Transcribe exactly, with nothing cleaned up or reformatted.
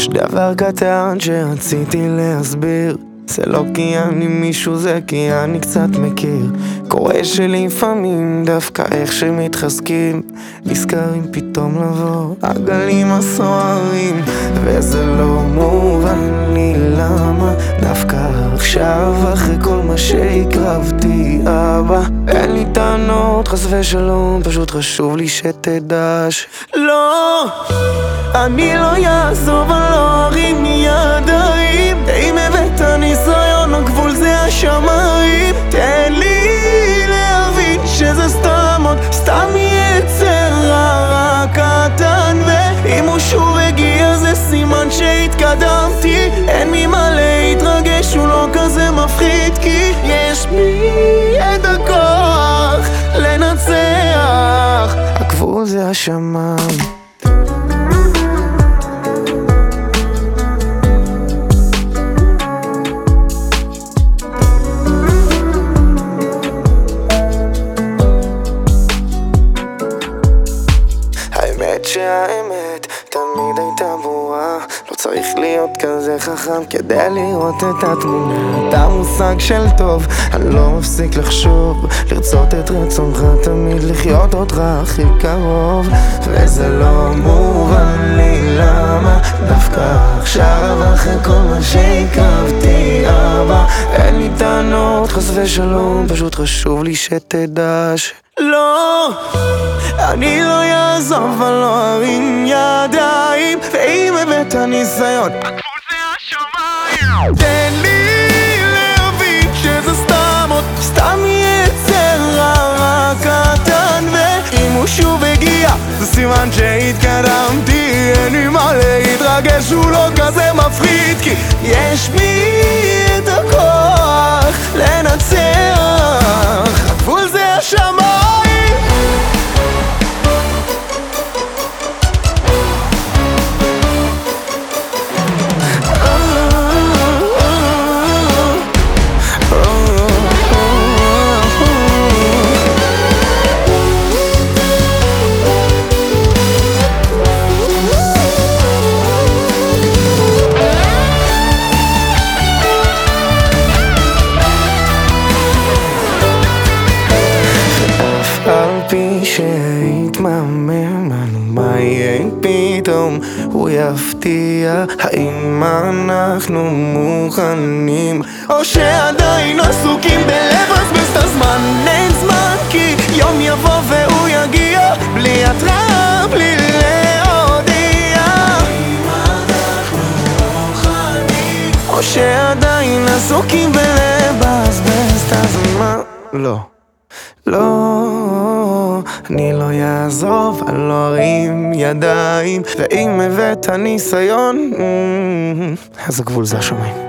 יש דבר קטן שרציתי להסביר, זה לא כי אני מישהו, זה כי אני קצת מכיר. קורה שלפעמים דווקא איך שמתחזקים נזכרים פתאום לבוא הגלים הסוערים, וזה לא מובן לי למה דווקא עכשיו אחרי כל מה שהקרבתי אבא. אין לי טענות חס ושלום, פשוט חשוב לי שתדע שלא, אני לא יעזוב, אני לא ארים ידיים. אם הבאת ניסיון, הגבול זה השמיים. תן לי להבין שזה סתם עוד סתם יצר רע קטן, ואם הוא שוב הגיע זה סימן שהתקדמתי. אין ממה להתרגש, הוא לא כזה מפחיד, כי יש בי את הכוח לנצח, הגבול זה השמיים. האמת שהאמת תמיד הייתה ברורה, לא צריך להיות כזה חכם כדי לראות את התמונה. אתה מושג של טוב, אני לא מפסיק לחשוב, לרצות את רצונך תמיד, לחיות אותך הכי קרוב. וזה לא מובן לי למה דווקא עכשיו אחרי כל מה שהקרבתי אבא. אין לי טענות חס ושלום, פשוט חשוב לי שתדע שלא, אני לא יעזוב, אני לא ארים ידיים. ואם הבאת ניסיון, הגבול זה השמיים. תן לי להבין שזה סתם עוד סתם יצר רע קטן, ואם הוא שוב הגיע זה סימן שהתקדמתי. אין לי מה להתרגש, הוא לא כזה מפחיד, כי יש בי את הכוח לנצח, הגבול זה השמיים. שהתממם לנו מה יהיה פתאום הוא יפתיע, האם אנחנו מוכנים או שעדיין עסוקים בלבזבז את הזמן. אין זמן כי יום יבוא והוא יגיע בלי התראה, בלי להודיע. האם אנחנו מוכנים או שעדיין עסוקים בלבזבז את הזמן. לא, לא, אני לא יעזוב, אני לא ארים ידיים. ואם הבאת ניסיון, אז הגבול זה השמיים.